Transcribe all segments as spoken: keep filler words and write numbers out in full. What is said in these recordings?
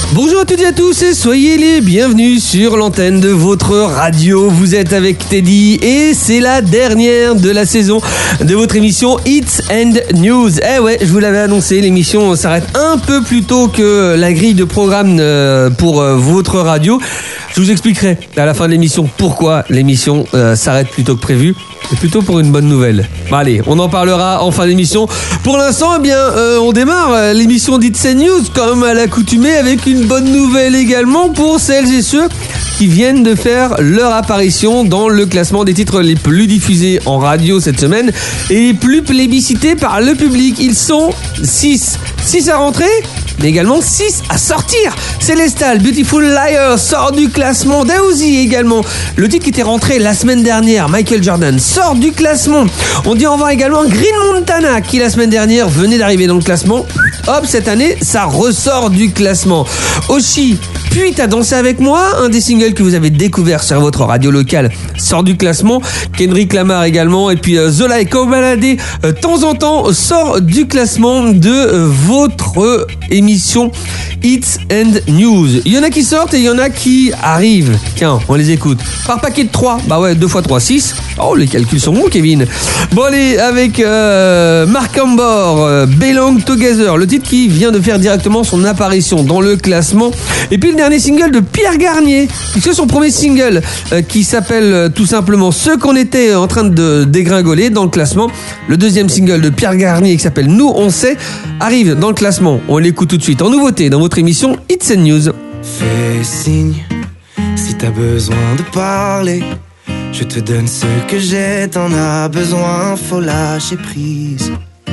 Bonjour à toutes et à tous et soyez les bienvenus sur l'antenne de votre radio. Vous êtes avec Teddy et c'est la dernière de la saison de votre émission Hits and News. Eh ouais, je vous l'avais annoncé, l'émission s'arrête un peu plus tôt que la grille de programme pour votre radio. Je vous expliquerai à la fin de l'émission pourquoi l'émission euh, s'arrête plus tôt que prévu. C'est plutôt pour une bonne nouvelle. Bon, allez, on en parlera en fin d'émission. Pour l'instant, eh bien, euh, on démarre euh, l'émission d'Hits and News comme à l'accoutumée avec une bonne nouvelle également pour celles et ceux qui viennent de faire leur apparition dans le classement des titres les plus diffusés en radio cette semaine et les plus plébiscités par le public. Ils sont six. six à rentrer, mais également six à sortir. Célestal, Beautiful Liar sort du classement. Daouzi également. Le titre qui était rentré la semaine dernière, Michael Jordan, sort du classement. On dit au revoir également Green Montana qui la semaine dernière venait d'arriver dans le classement. Hop, cette année, ça ressort du classement. Oshi, puis t'as dansé avec moi, un des singles que vous avez découvert sur votre radio locale, sort du classement. Kendrick Lamar également. Et puis euh, Zola et Kobalade, de euh, temps en temps, sort du classement de euh, votre émission Hits and News. Il y en a qui sortent et il y en a qui arrivent. Tiens, on les écoute. Par paquet de trois. Bah ouais, deux fois trois, six. Oh, les calculs sont bons, Kevin. Bon, allez, avec euh, Mark Ambor, euh, Belong Together, le titre qui vient de faire directement son apparition dans le classement. Et puis le dernier single de Pierre Garnier, puisque son premier single euh, qui s'appelle euh, tout simplement Ce qu'on était en train de dégringoler dans le classement. Le deuxième single de Pierre Garnier qui s'appelle Nous on sait arrive dans le classement. On l'écoute tout de suite en nouveauté dans votre émission Hits and News. Fais signe si t'as besoin de parler. Je te donne ce que j'ai, t'en as besoin, faut lâcher prise.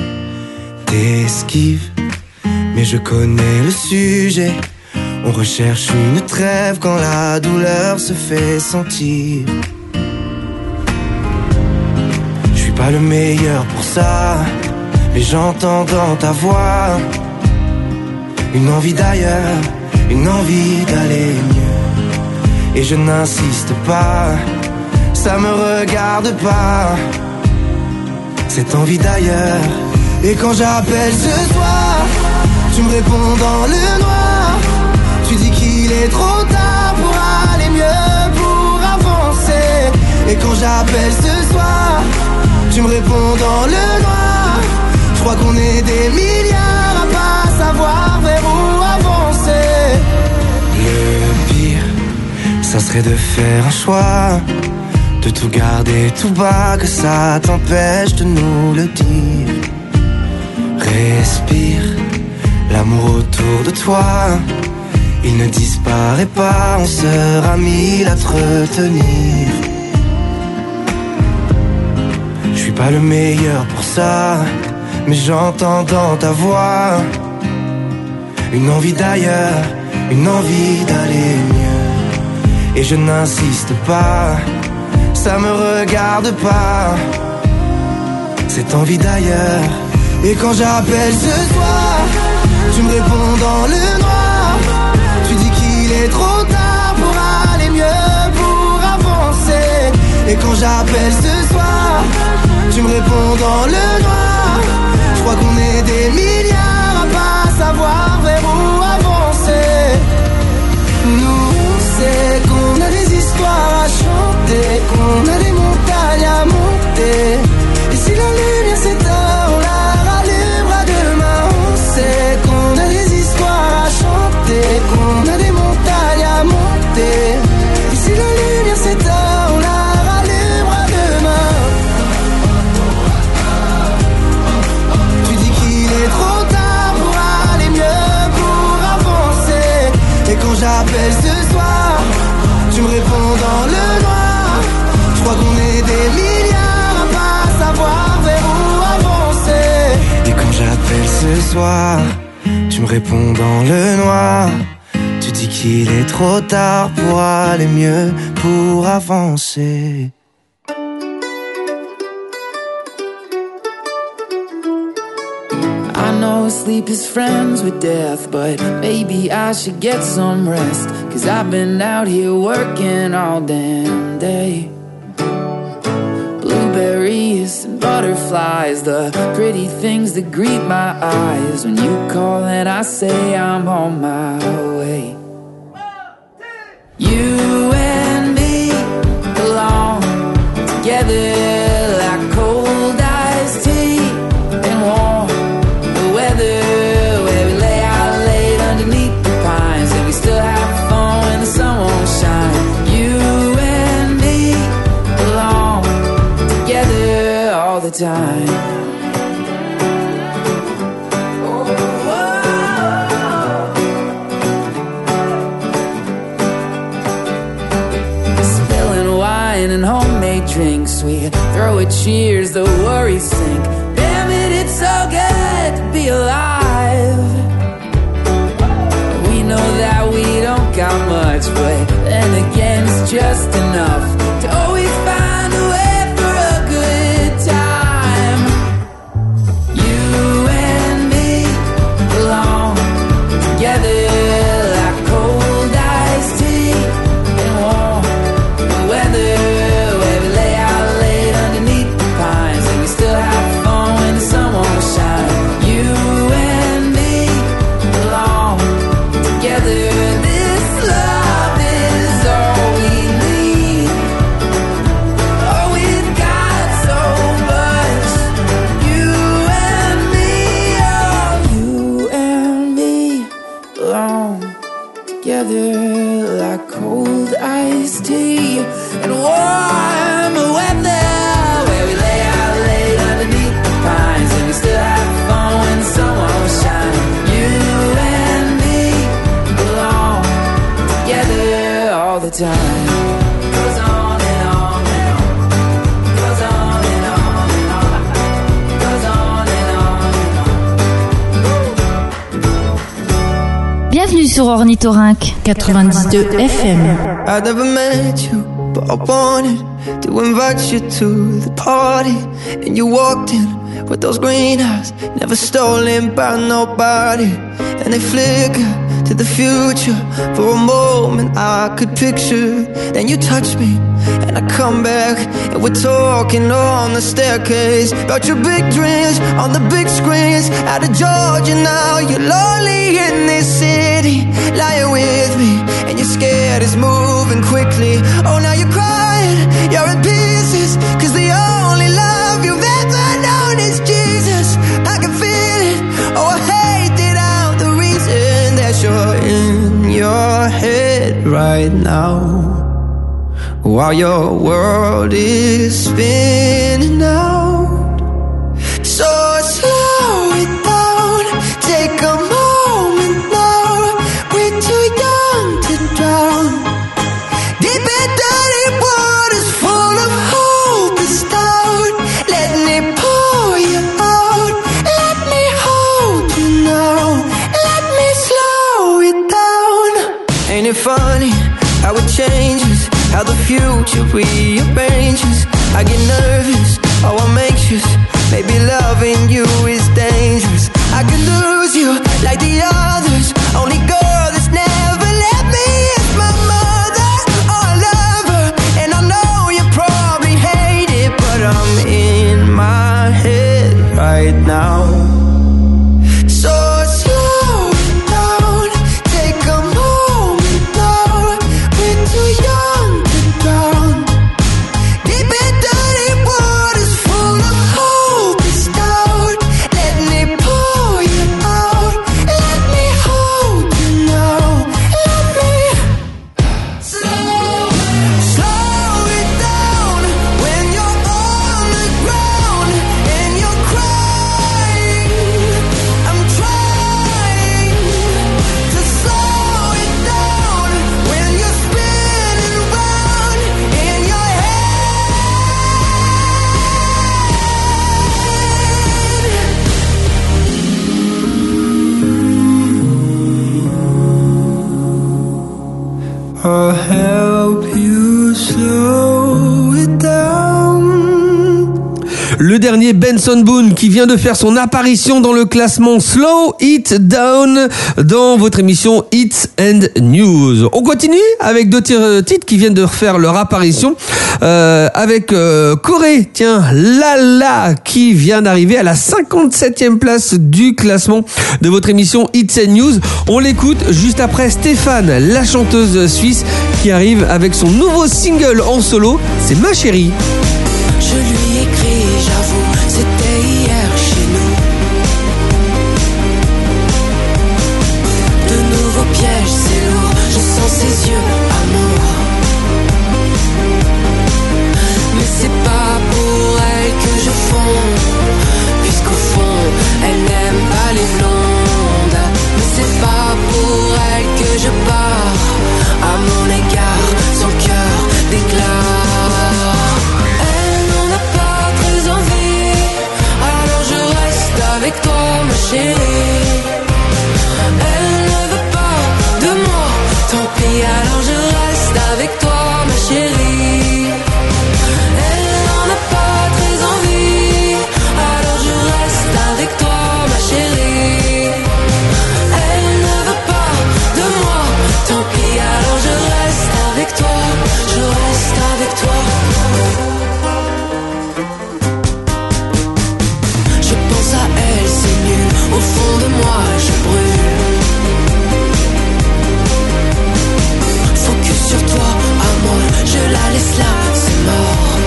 T'esquives, mais je connais le sujet. On recherche une trêve quand la douleur se fait sentir. Je suis pas le meilleur pour ça, mais j'entends dans ta voix une envie d'ailleurs, une envie d'aller mieux. Et je n'insiste pas, ça me regarde pas, cette envie d'ailleurs. Et quand j'appelle ce soir, tu me réponds dans le noir. Tu dis qu'il est trop tard pour aller mieux, pour avancer. Et quand j'appelle ce soir, tu me réponds dans le noir. Je crois qu'on est des milliards à pas savoir vers où avancer. Le pire, ça serait de faire un choix, de tout garder tout bas, que ça t'empêche de nous le dire. Respire, l'amour autour de toi, il ne disparaît pas, on sera mille à te retenir. Je suis pas le meilleur pour ça, mais j'entends dans ta voix une envie d'ailleurs, une envie d'aller mieux. Et je n'insiste pas, ça me regarde pas, cette envie d'ailleurs. Et quand j'appelle ce soir, tu me réponds dans le noir. Tu dis qu'il est trop tard pour aller mieux, pour avancer. Et quand j'appelle ce soir, tu me réponds dans le noir. Je crois qu'on est des milliards à pas savoir vers où avancer. Nous, on sait qu'on a des histoires à chanter, qu'on a des montagnes à monter. Et si la lumière s'éteint, on la rallumera demain. On sait qu'on a des histoires à chanter, qu'on a des montagnes à monter. Et si la lumière s'éteint, on la rallumera demain. Tu dis qu'il est trop tard pour aller mieux, pour avancer. Et quand j'appelle ce soir, tu me réponds dans le noir. Je crois qu'on est des milliards à pas savoir vers où avancer. Et quand j'appelle ce soir, tu me réponds dans le noir. Tu dis qu'il est trop tard pour aller mieux, pour avancer. I know sleep is friends with death, but maybe I should get some rest. Cause I've been out here working all damn day. Blue strawberries and butterflies, the pretty things that greet my eyes. When you call and I say I'm on my way. You and me belong together like cold iced tea and warm the weather, where we lay out late underneath the pines and we still have fun when the sun won't shine. You and me belong together all the time. And homemade drinks, we throw a cheers, the worries sink. Damn it, it's so good to be alive. We know that we don't got much, but then again it's just enough to always find a way for a good time. You and me belong together like cold iced tea and warm the weather. Like cold iced tea and warm weather, where we lay out late underneath the pines and we still have fun when the sun won't shine. You and me belong together all the time. Goes on and on and on. Goes on and on and on. Goes on and on and on. Bienvenue sur Ornithorynque quatre-vingt-dix-deux F M. I never met you, but I wanted to invite you to the party. And you walked in with those green eyes, never stolen by nobody. And they flicker to the future. For a moment I could picture. Then you touch me and I come back, and we're talking on the staircase about your big dreams on the big screens. Out of Georgia now, you're lonely in this city, lying with me, and you're scared it's moving quickly. Oh, now you're crying, you're in pieces, cause the only love you've ever known is Jesus. I can feel it, oh I hate it out, the reason that you're in your head right now, while your world is spinning out. So slow it down, take a moment now. We're too young to drown. Deep and dirty waters full of hope and doubt. Let me pour you out. Let me hold you now. Let me slow it down. Ain't it funny how it changes, how the future rearranges? I get nervous, oh I'm anxious. Maybe loving you is dangerous. I could lose you like the others. Only girl that's never left me is my mother. Oh I love her, and I know you probably hate it, but I'm in my head right now. So slow it down, take a moment now. We're too young to drown. Deep and dirty waters full of hope and doubt. Let me pour you out. Let me hold you now. Let me slow, slow it down. When you're on the ground and you're crying, I'm trying to slow it down. When you're spinning round in your head, I'll help you slow it down. le dernier Benson Boone qui vient de faire son apparition dans le classement Slow It Down dans votre émission Hits and News. On continue avec deux titres qui viennent de refaire leur apparition euh, avec euh, Corée, tiens, Lala qui vient d'arriver à la cinquante-septième place du classement de votre émission Hits and News. On l'écoute juste après Stéphane, la chanteuse suisse qui arrive avec son nouveau single en solo, c'est Ma Chérie. Je lui écris, j'avoue, c'était hier chez nous. De nouveaux pièges, c'est lourd, je sens ses yeux, amour. Mais c'est pas pour elle que je fonds, puisqu'au fond, elle n'aime pas les blondes. Mais c'est pas pour elle que je pars, à mon égard, son cœur déclare. Elle n'en a pas très envie, alors je reste avec toi, ma chérie. Elle ne veut pas de moi, tant pis, alors je reste avec toi, ma chérie. Elle n'en a pas très envie, alors je reste avec toi, ma chérie. Elle ne veut pas de moi, tant pis, alors je reste avec toi, je reste avec toi. Je pense à elle, c'est nul, au fond de moi je brûle. Focus sur toi, amour, je la laisse là, c'est mort.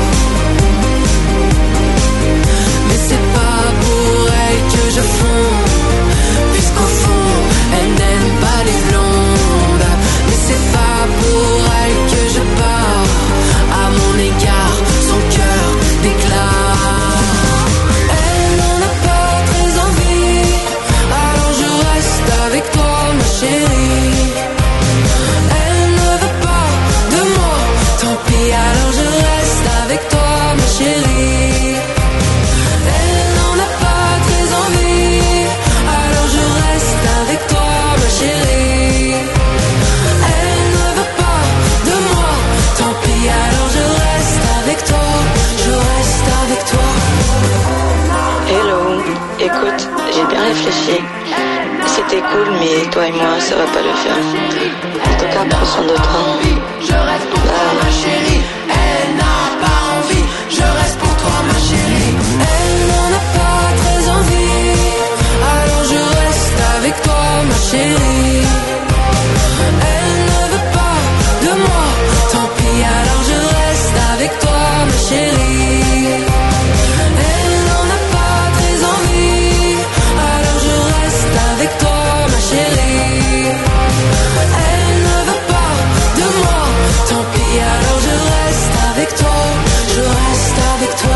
Mais c'est pas pour elle que je fonds, puisqu'au fond, elle n'aime pas les blondes. Mais c'est pas pour elle que je pars, à mon égard, son cœur déclare. Elle n'en a pas très envie, alors je reste avec toi, ma chérie. Elle ne veut pas de moi, tant pis, alors je reste avec toi, ma chérie. Elle n'en a pas très envie, alors je reste avec toi, ma chérie. Elle ne veut pas de moi, tant pis, alors je reste avec toi, je reste avec toi. Hello, écoute, j'ai bien réfléchi. C'était cool, mais toi et moi, ça va pas le faire. En tout cas, prends soin de toi. Je reste pour toi, ma chérie. Elle n'a pas envie, je reste pour toi, ma chérie. Elle n'en a pas très envie, alors je reste avec toi, ma chérie. Elle ne veut pas de moi, tant pis, alors je reste avec toi, ma chérie. Elle n'en a pas très envie, alors je reste avec toi, ma chérie. Elle ne veut pas de moi, tant pis, alors je reste avec toi, je reste avec toi.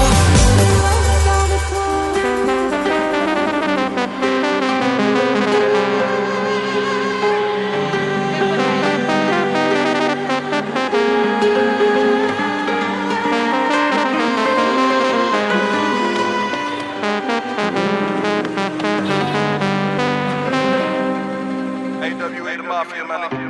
A W A the Mafia, my nigga.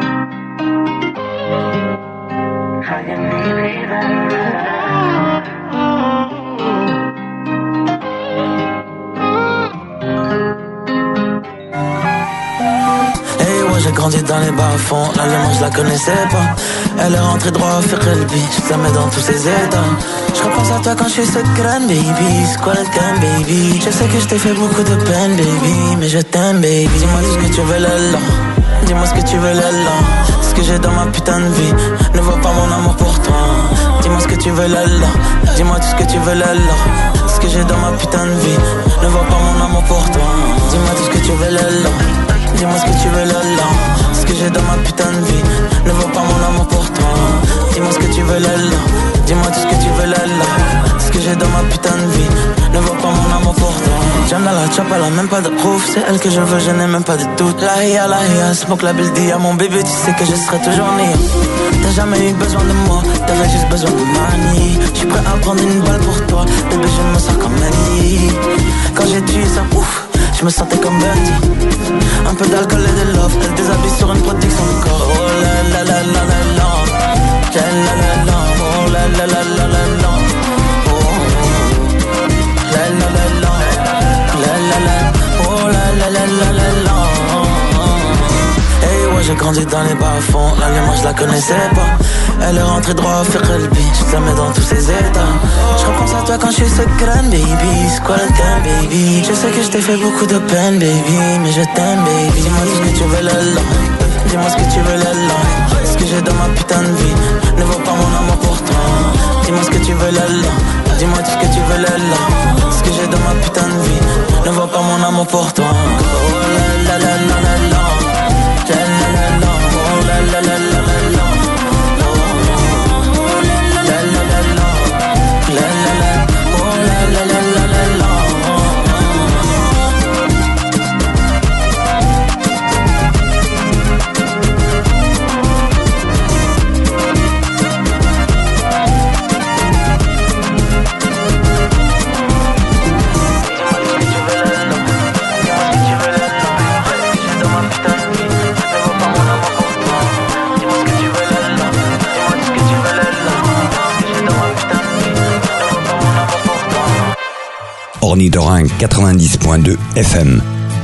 Hey, ouais, j'ai grandi dans les bas-fonds. L'allemande, je la connaissais pas. Elle est rentrée droit faire le beat. Je la mets dans tous ses états. Je repense à toi quand je suis secrète, baby. C'est quoi le thème, baby? Je sais que je t'ai fait beaucoup de peine, baby. Mais je t'aime, baby. Dis-moi tout ce que tu veux, là. Dis-moi ce que tu veux, là. Ce que j'ai dans ma putain de vie. Ne vois pas mon amour pour toi. Dis-moi ce que tu veux, là. Dis-moi tout ce que tu veux, là. Ce que j'ai dans ma putain de vie. Ne vois pas mon amour pour toi. Dis-moi tout ce que tu veux, là. Dis-moi ce que tu veux, là. Ce que j'ai dans ma putain de vie. Ne vois pas mon amour pour toi. Dis-moi ce que tu veux, là. Dis-moi tout ce que tu veux, là. Ce que j'ai dans ma putain de vie. Ne vois pas mon amour pour toi. J'aime dans la chop, elle a même pas de proof. C'est elle que je veux, je n'ai même pas de doute. La hiya, la hiya, smoke la belle dia. Mon bébé, tu sais que je serai toujours né. T'as jamais eu besoin de moi, t'avais juste besoin de manie. J'suis prêt à prendre une balle pour toi. Bébé, je me sens comme Annie. Quand j'ai tué ça, ouf, je me sentais comme Bundy. Un peu d'alcool et de love. Elle déshabille sur une protection de corps. Oh la la la la la la. La la la la. Oh la la la la la la. Oh. j'ai grandi dans les bas-fonds. La moi je la connaissais pas. Elle est rentrée droit au Ferrelbi. Je la mets dans tous ses états. Je repense à toi quand je suis secrète, baby. C'est quoi le thème, baby? Je sais que je t'ai fait beaucoup de peine, baby. Mais je t'aime, baby. Dis-moi tout ce que tu veux, le long. Dis-moi ce que tu veux, le long. Ce que j'ai dans ma putain de vie ne vaut pas mon amour pour toi. Dis-moi ce que tu veux, le long. Dis-moi tout ce que tu veux, le long. Ce que j'ai dans ma putain de vie ne vaut pas mon amour pour toi. Oh la la la la la la. La la la la. Oh la la la la la la. Oh la la la la la la. La la la. Oh la la la la la la. Ornithorynque quatre-vingt-dix point deux F M.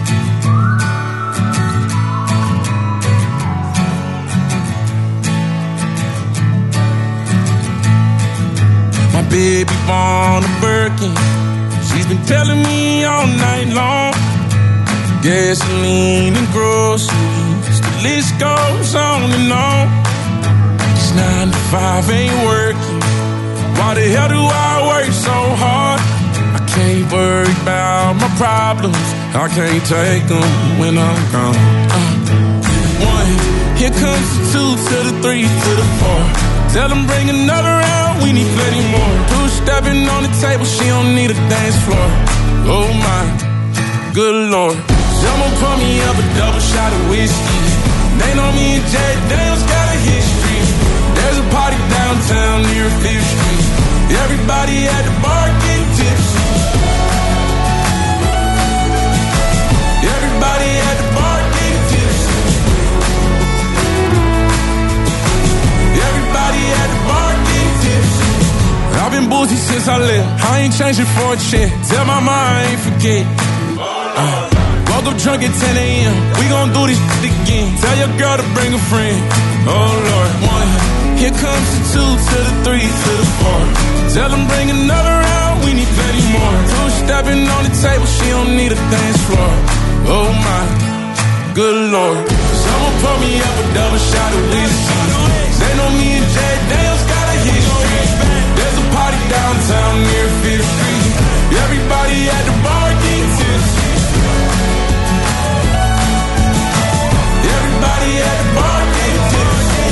My baby born a Birkin. She's been telling me all night long. Gasoline and groceries, the list goes on and on. This nine to five ain't working. Why the hell do I work so hard? Can't worry about my problems. I can't take them when I'm gone. Uh, one, here comes the two to the three to the four. Tell them bring another round, we need plenty more. Two stepping on the table, she don't need a dance floor. Oh my, good lord. Someone pour me up a double shot of whiskey. They know me and Jay Daniels got a history. There's a party downtown near Fifth Street. Everybody at the bar getting tipsy. Everybody at the bar getting tipsy. Everybody at the bar getting tipsy. I've been boozy since I left. I ain't changing for a check. Tell my mom I ain't forget. Uh, woke up drunk at ten a.m. We gon' do this shit again. Tell your girl to bring a friend. Oh Lord, one. Here comes the two to the three to the four. Tell them bring another round. We need plenty more. Two stepping on the table. She don't need a dance floor. Oh my, good lord. Someone pour me up a double shot of whiskey. They know me and Jay Daniels got a history. There's a party downtown near Fifth Street. Everybody at the bar getting tipsy. Everybody at the bar getting tipsy.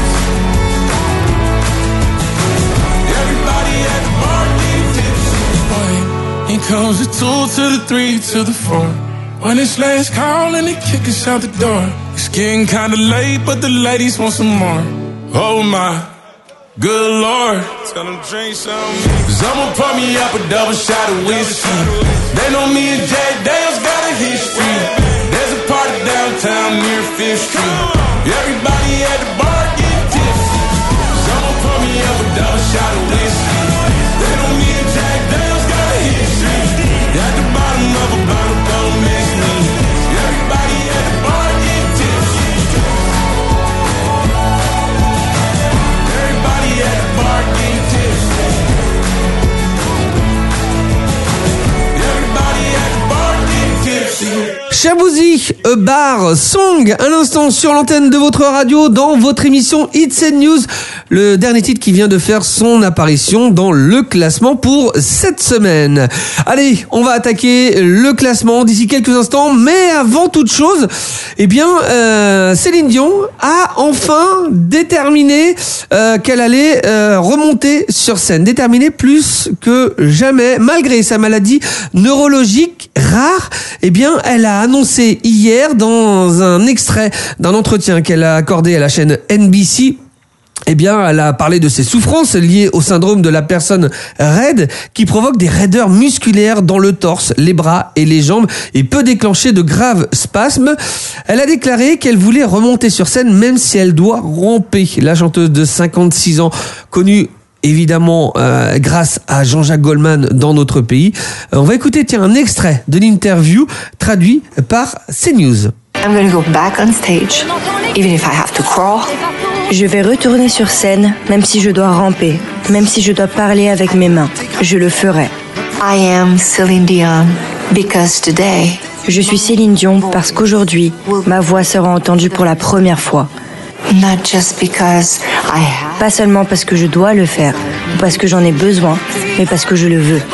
Everybody at the bar getting tipsy. Boy, here comes the two to the three to the four. When it's last call and they kick us out the door. It's getting kinda late, but the ladies want some more. Oh my, good lord. Tell them drink some. Someone pour me up a double shot of whiskey. They know me and Jay Daniels got a history. There's a party downtown near Fifth Street. Everybody at the bar getting tipsy. Someone pour me up a double shot of whiskey. They know me and Jay Daniels got a history. At the bottom of a bottle, don't miss me. Everybody at the bar get tipsy. Everybody at the bar get tipsy. Everybody at the bar get tipsy. Shabouzi, A Bar Song, un instant sur l'antenne de votre radio dans votre émission Hits and News, le dernier titre qui vient de faire son apparition dans le classement pour cette semaine. Allez, on va attaquer le classement d'ici quelques instants, mais avant toute chose, eh bien, euh, Céline Dion a enfin déterminé euh, qu'elle allait euh, remonter sur scène, déterminé plus que jamais, malgré sa maladie neurologique rare. Eh bien, elle a annoncé hier dans un extrait d'un entretien qu'elle a accordé à la chaîne N B C, eh bien, elle a parlé de ses souffrances liées au syndrome de la personne raide qui provoque des raideurs musculaires dans le torse, les bras et les jambes et peut déclencher de graves spasmes. Elle a déclaré qu'elle voulait remonter sur scène même si elle doit ramper. La chanteuse de cinquante-six ans, connue évidemment euh, grâce à Jean-Jacques Goldman dans notre pays. Euh, on va écouter tiens un extrait de l'interview traduit par CNews. I'm going to go back on stage, even if I have to crawl. Je vais retourner sur scène, même si je dois ramper, même si je dois parler avec mes mains. Je le ferai. I am Céline Dion, because today... Je suis Céline Dion parce qu'aujourd'hui, ma voix sera entendue pour la première fois. Not just because I have... Pas seulement parce que je dois le faire, ou parce que j'en ai besoin, mais parce que je le veux.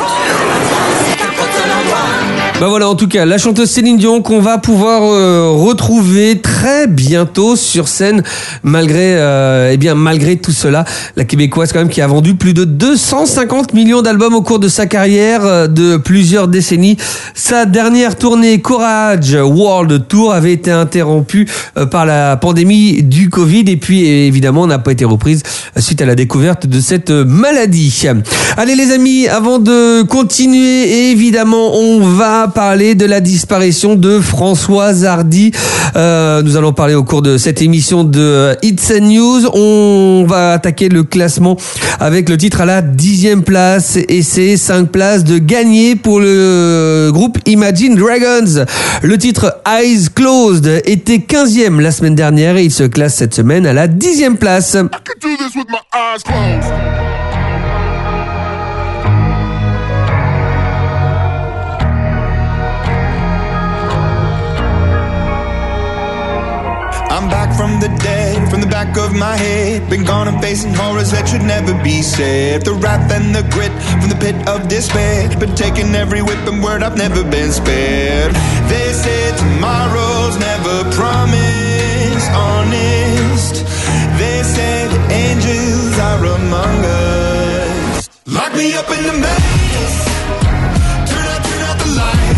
Bah voilà, en tout cas, la chanteuse Céline Dion qu'on va pouvoir euh, retrouver très bientôt sur scène, malgré, euh, eh bien, malgré tout cela, la Québécoise quand même qui a vendu plus de deux cent cinquante millions d'albums au cours de sa carrière euh, de plusieurs décennies. Sa dernière tournée Courage World Tour avait été interrompue euh, par la pandémie du Covid et puis évidemment n'a pas été reprise suite à la découverte de cette maladie. Allez les amis, avant de continuer, évidemment, on va parler de la disparition de Françoise Hardy. Euh, nous allons parler au cours de cette émission de It's and News. On va attaquer le classement avec le titre à la dixième place et c'est cinq places de gagné pour le groupe Imagine Dragons. Le titre Eyes Closed était quinzième la semaine dernière et il se classe cette semaine à la dixième place. I could do this with my eyes closed. I'm back from the dead, from the back of my head. Been gone and facing horrors that should never be said. The wrath and the grit from the pit of despair. Been taking every whip and word, I've never been spared. They say tomorrow's never promised, honest. They say the angels are among us. Lock me up in the maze. Turn out, turn out the lights.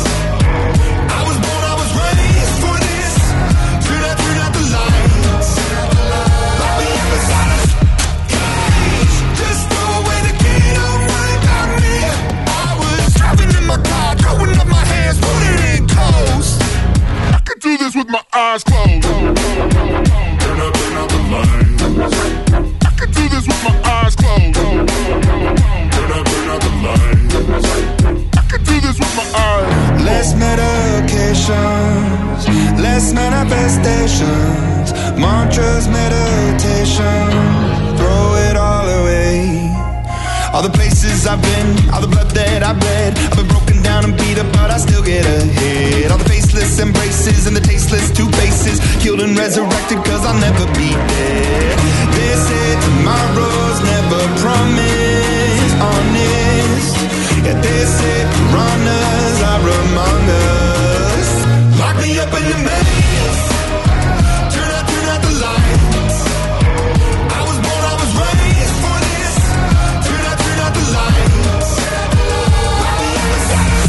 Do this with my eyes closed. Turn up, turn up the lights. I can do this with my eyes closed. Turn up, turn up the lights. I can do this with my eyes. Less medications, less manifestations, mantras, meditation. Throw it all away. All the places I've been, all the blood that I've bled. I've been broken down and beat up, but I still get ahead. All the faceless embraces and the tasteless two faces. Killed and resurrected, cause I'll never be dead. They say tomorrow's never promised, honest. Yeah, they say piranhas are among us. Lock me up in the maze. Turn out, turn out the lights. I was born, I was raised for this. Turn out, turn out the lights. Lock me up inside.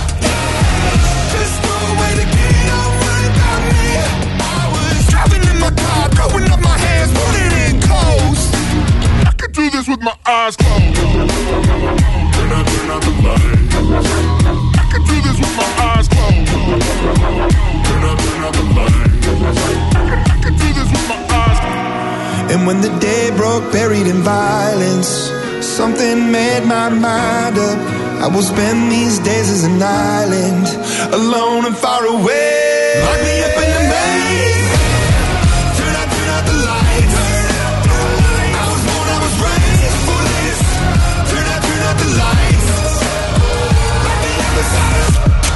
Just throw away the key, don't worry about me. I was driving in my car, throwing up my hands, pulling in close. I can do this with my eyes closed. Turn out, turn out the lights. I can do this with my eyes closed. Turn out, turn out the lights. I can, I can do this with my eyes closed. And when the day broke, buried in violence, something made my mind up. I will spend these days as an island, alone and far away. Lock me up in the maze. Turn out, turn out the lights. I was born, I was raised for this. Turn out, turn out the lights. Lock me up inside.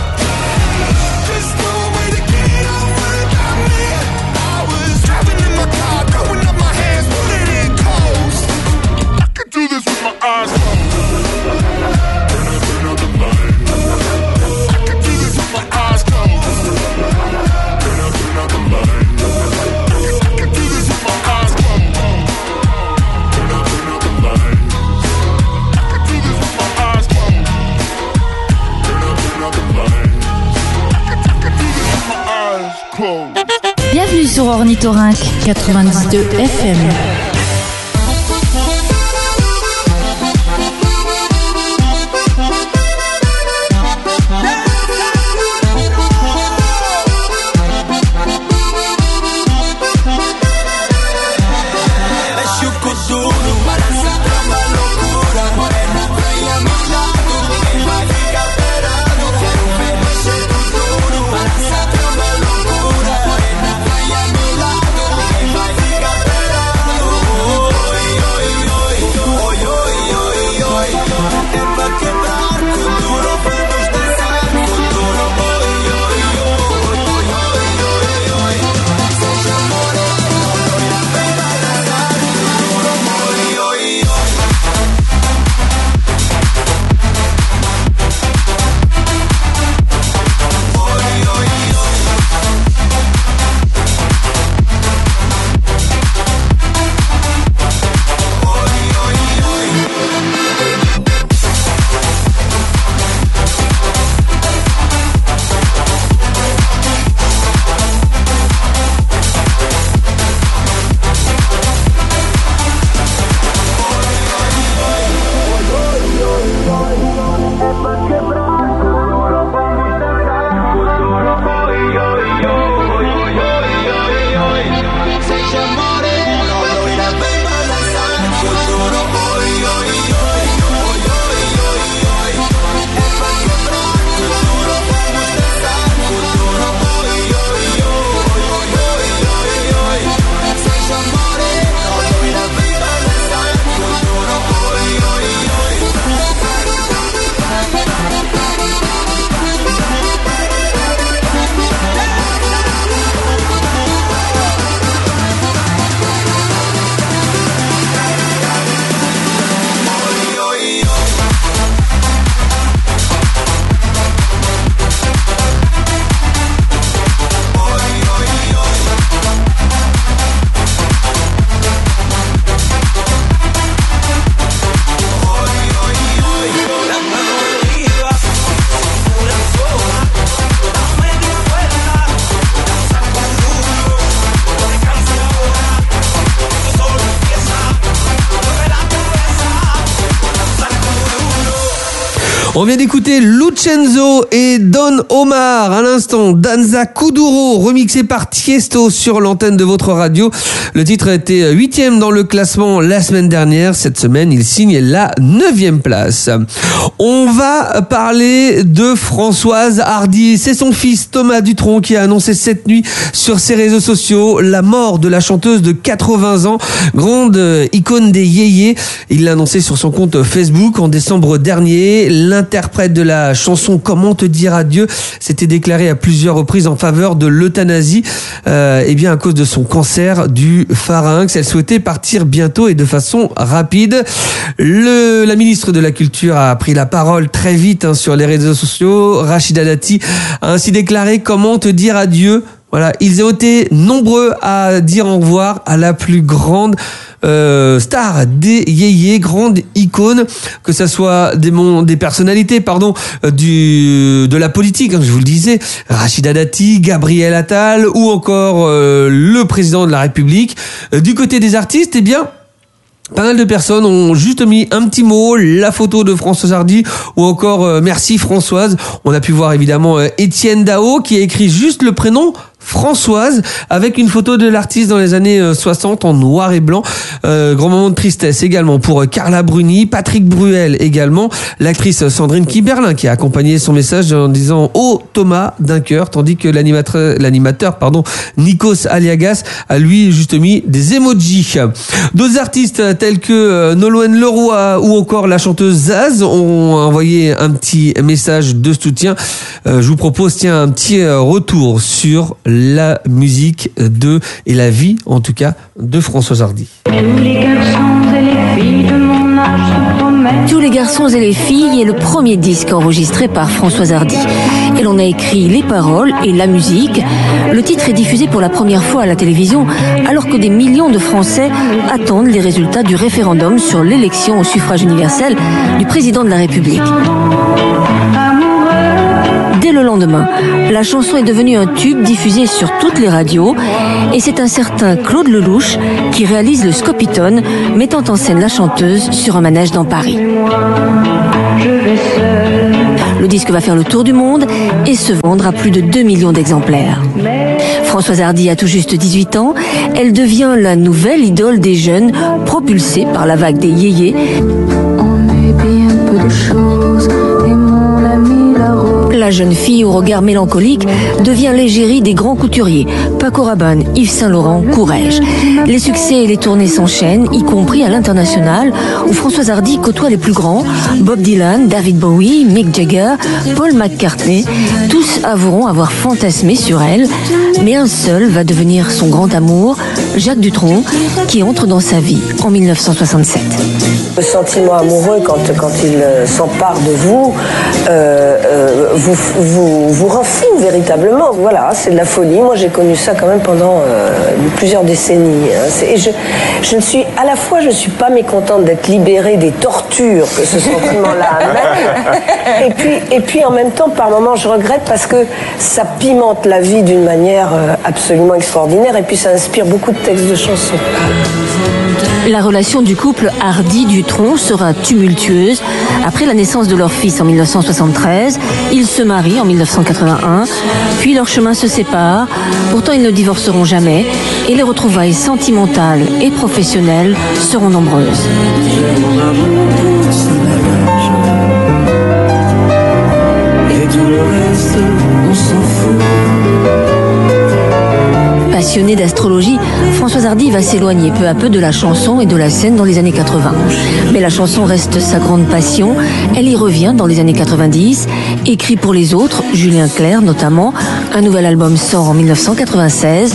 Just throw away the key, don't worry about me. I was driving in my car, throwing up my hands, pulling in close. I can do this with my eyes closed. Turn out, turn out the lights. I can do this with my eyes closed. Turn out, turn out the lights. I can, I can do this with my eyes closed. Turn out, turn out the lights. I can do this with my eyes closed. Turn out, turn out the lights. I can, I can do this with my eyes closed. Bienvenue sur Ornithorynque quatre-vingt-dix-deux F M. Locura, On vient d'écouter Lucenzo et Don Omar. À l'instant, Danza Kuduro, remixé par Tiesto sur l'antenne de votre radio. Le titre a été huitième dans le classement la semaine dernière. Cette semaine, il signe la neuvième place. On va parler de Françoise Hardy. C'est son fils Thomas Dutronc qui a annoncé cette nuit sur ses réseaux sociaux la mort de la chanteuse de quatre-vingts ans, grande icône des yéyés. Il l'a annoncé sur son compte Facebook en décembre dernier. L'interprète de la chanson Comment te dire adieu s'était déclaré à plusieurs reprises en faveur de l'euthanasie, euh, et bien à cause de son cancer du pharynx. Elle souhaitait partir bientôt et de façon rapide. Le, la ministre de la Culture a pris la parole très vite hein, sur les réseaux sociaux. Rachida Dati a ainsi déclaré Comment te dire adieu. Voilà, ils ont été nombreux à dire au revoir à la plus grande euh, star des yéyés, grande icône, que ça soit des mon, des personnalités, pardon, euh, du de la politique, hein, je vous le disais, Rachida Dati, Gabriel Attal ou encore euh, le président de la République. Euh, du côté des artistes, eh bien. Pas mal de personnes ont juste mis un petit mot, la photo de Françoise Hardy ou encore euh, merci Françoise. On a pu voir évidemment euh, Étienne Dao qui a écrit juste le prénom Françoise avec une photo de l'artiste dans les années soixante en noir et blanc. Euh, grand moment de tristesse également pour Carla Bruni, Patrick Bruel également, l'actrice Sandrine Kiberlin qui a accompagné son message en disant « Oh Thomas » d'un cœur, tandis que l'animateur, l'animateur pardon, Nikos Aliagas a lui juste mis des emojis. D'autres artistes tels que Nolwenn Leroy ou encore la chanteuse Zaz ont envoyé un petit message de soutien. Euh, je vous propose tiens un petit retour sur la musique de et la vie en tout cas de Françoise Hardy. Tous les garçons et les filles est le premier disque enregistré par Françoise Hardy. Elle en a écrit les paroles et la musique. Le titre est diffusé pour la première fois à la télévision alors que des millions de Français attendent les résultats du référendum sur l'élection au suffrage universel du président de la République. Dès le lendemain, la chanson est devenue un tube diffusé sur toutes les radios et c'est un certain Claude Lelouch qui réalise le Scopitone, mettant en scène la chanteuse sur un manège dans Paris. Le disque va faire le tour du monde et se vendre à plus de deux millions d'exemplaires. Françoise Hardy a tout juste dix-huit ans, elle devient la nouvelle idole des jeunes, propulsée par la vague des yéyés. On est bien peu de choses et mon ami la rose. La jeune fille au regard mélancolique devient l'égérie des grands couturiers, Paco Rabanne, Yves Saint Laurent, Courrèges. Les succès et les tournées s'enchaînent, y compris à l'international, où Françoise Hardy côtoie les plus grands, Bob Dylan, David Bowie, Mick Jagger, Paul McCartney. Tous avoueront avoir fantasmé sur elle, mais un seul va devenir son grand amour, Jacques Dutronc, qui entre dans sa vie en mille neuf cent soixante-sept. Le sentiment amoureux, quand, quand il s'empare de vous, euh, euh, vous, vous, vous rend fou véritablement. Voilà, c'est de la folie. Moi, j'ai connu ça quand même pendant euh, plusieurs décennies. Et je, je ne suis, à la fois, je ne suis pas mécontente d'être libérée des tortures que ce sentiment-là amène. Et puis, et puis, en même temps, par moments, je regrette parce que ça pimente la vie d'une manière absolument extraordinaire. Et puis, ça inspire beaucoup de textes de chansons. La relation du couple Hardy-Dutronc sera tumultueuse. Après la naissance de leur fils en mille neuf cent soixante-treize, ils se marient en mille neuf cent quatre-vingt-un, puis leurs chemins se séparent. Pourtant, ils ne divorceront jamais et les retrouvailles sentimentales et professionnelles seront nombreuses. Et tout le reste, on s'en fout. Passionnée d'astrologie, Françoise Hardy va s'éloigner peu à peu de la chanson et de la scène dans les années quatre-vingts. Mais la chanson reste sa grande passion. Elle y revient dans les années quatre-vingt-dix. Écrit pour les autres, Julien Clerc notamment. Un nouvel album sort en mille neuf cent quatre-vingt-seize.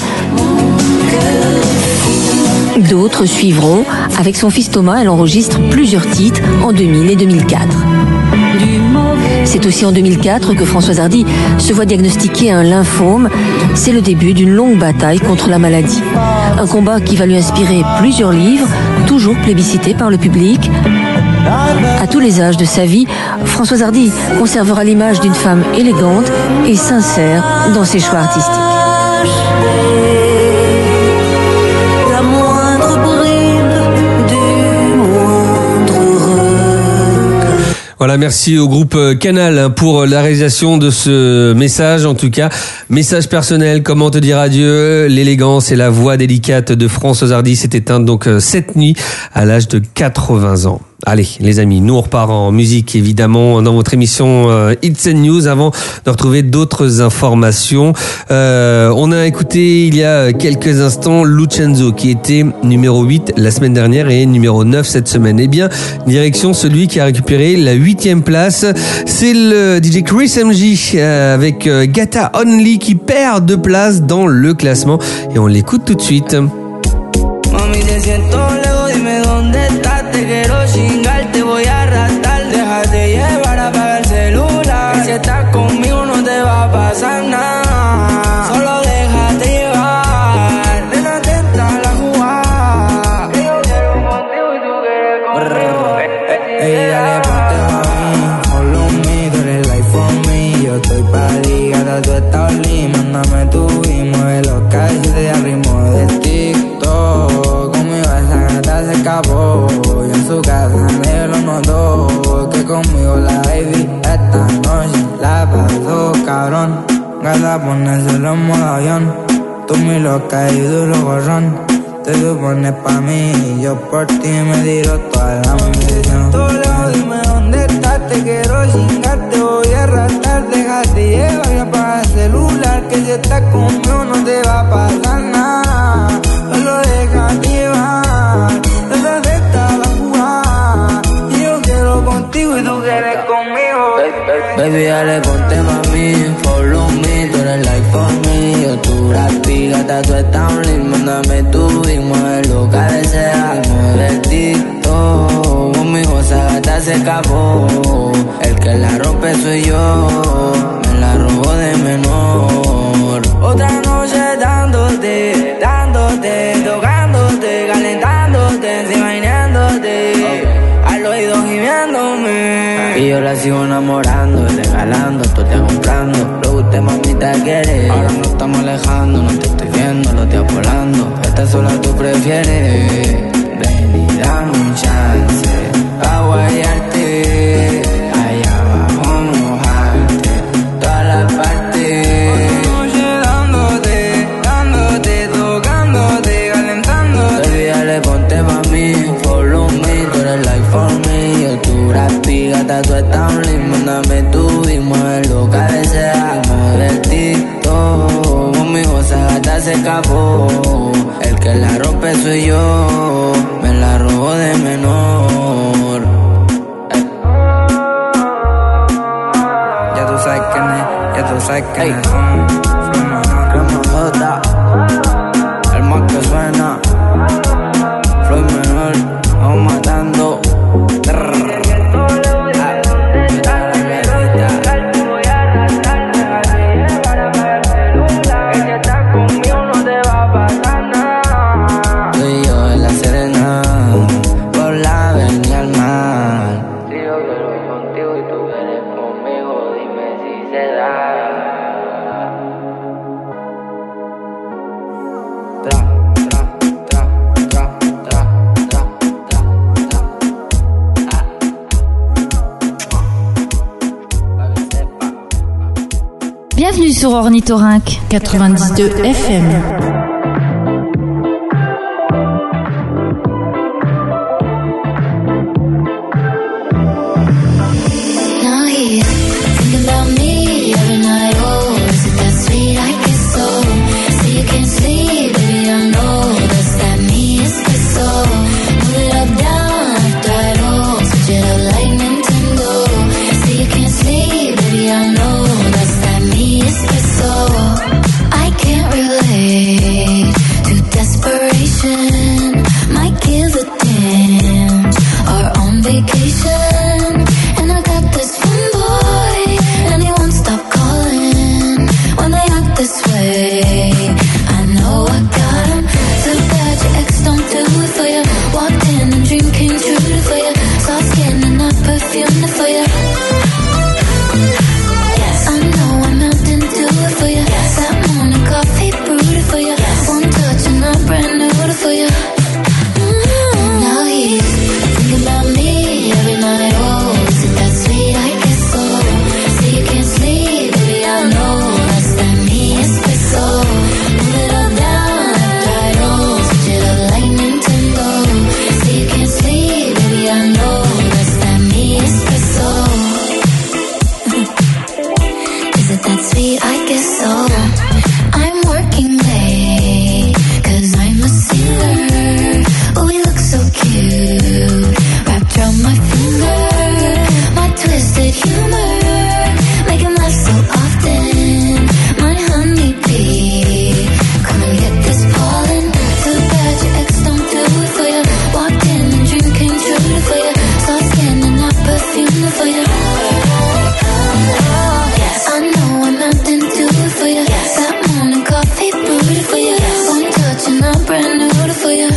D'autres suivront. Avec son fils Thomas, elle enregistre plusieurs titres en deux mille et deux mille quatre. C'est aussi en deux mille quatre que Françoise Hardy se voit diagnostiquer un lymphome. C'est le début d'une longue bataille contre la maladie. Un combat qui va lui inspirer plusieurs livres, toujours plébiscités par le public. À tous les âges de sa vie, Françoise Hardy conservera l'image d'une femme élégante et sincère dans ses choix artistiques. Voilà Voilà, merci au groupe Canal pour la réalisation de ce message, en tout cas. Message personnel, comment te dire adieu. L'élégance et la voix délicate de Françoise Hardy s'est éteinte donc cette nuit à l'âge de quatre-vingts ans. Allez, les amis, nous on repart en musique évidemment dans votre émission euh, Hits and News avant de retrouver d'autres informations. Euh, on a écouté il y a quelques instants Lucenzo qui était numéro huit la semaine dernière et numéro neuf cette semaine. Eh bien, direction celui qui a récupéré la huitième place, c'est le D J Chris M J euh, avec euh, Gata Only qui perd deux places dans le classement et on l'écoute tout de suite. Mami, te siento lejos, dime dónde estás. Te quiero chingar, te voy a arrastrar. Déjate llevar, apaga el celular. Si estás conmigo no te va a pasar nada. Solo déjate llevar. Ven atenta a la jugada. Que yo quiero contigo y tú quieres conmigo. Ey, dale, ponte mami. Follow me, tú eres life for me. Yo estoy pa' ligada, tú estás only. Mándame tu y mueve los calles de ritmo de TikTok. Conmigo esa gata se escapó. Y en su casa me lo notó. Que conmigo la baby esta noche la pasó cabrón. Gata ponérselo en modo avión. Tú mi loca y duro gorrón. Te supones pa' mí y yo por ti me tiro toda la munición. Tú lejos, dime dónde estás. Te quiero chingar, te voy a arrastrar. Déjate llevar y apaga el celular. Que si estás conmigo no te va a pasar nada. Solo déjate llevar. Esa está la jugada. Y yo quiero contigo y tú quieres conmigo. Baby, dale, ponte mami. Follow me, tú eres like for me. Yo tu rapi, gata, tú estás only. Mándame tu y mueve lo que desea. Mueve el TikTok. Conmigo esa gata se escapó. El que la rompe soy yo. Me la robo de menor. Otra noche dándote, dándote, tocándote, calentándote, encima imaginándote, al oído gimiéndome. Y yo la sigo enamorando, regalando, tú te comprando. Lo que usted mamita quiere. Ahora nos estamos alejando, no te estoy viendo, lo estoy volando. Esta sola tú prefieres. Ven y dame un chance pa' guayarte. Allá abajo mojarte todas las partes. Ponte pa' mí, follow me, tú eres like for me. Yo tu rapi, gata, tú estás only. Mándame tu y mueve lo que desea. Mueve el TikTok. Conmigo esa gata se escapó. El que la rompe soy yo. Me la robo de menor. Ey. Ya tú sabes quién es, ya tú sabes quién es. Rama J, el más que suena. Floyd menor, vamos matando. Tú y yo en la Serena, por la avenida al mar. Si yo quiero ir contigo y tú quieres conmigo, dime si se da. Tra. Bienvenue sur Ornithorynque quatre-vingt-dix-deux F M. Now he's thinking about me every night.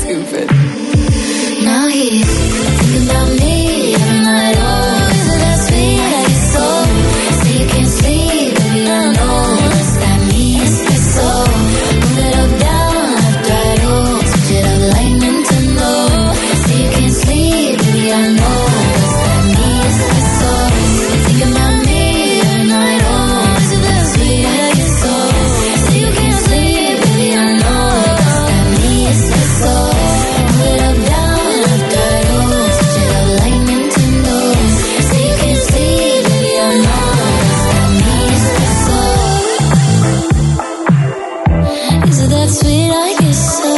stupid. Now he's thinking about me every night. Oh, is it that sweet? I get so so you can't sleep, baby. I know it's that me, it's that so. Move it up, down, left, right, oh, switch it up like Nintendo. So you can't sleep, baby. I know it's that me, it's that so. Thinking about me every night. Oh, is it that sweet? I get so so you can't sleep, baby. I know it's that me, it's that so. Move it up, down, left, right, oh, switch it up like Nintendo. So you can't sleep, baby. I know it's that me, it's that so. Is it that sweet? I guess so.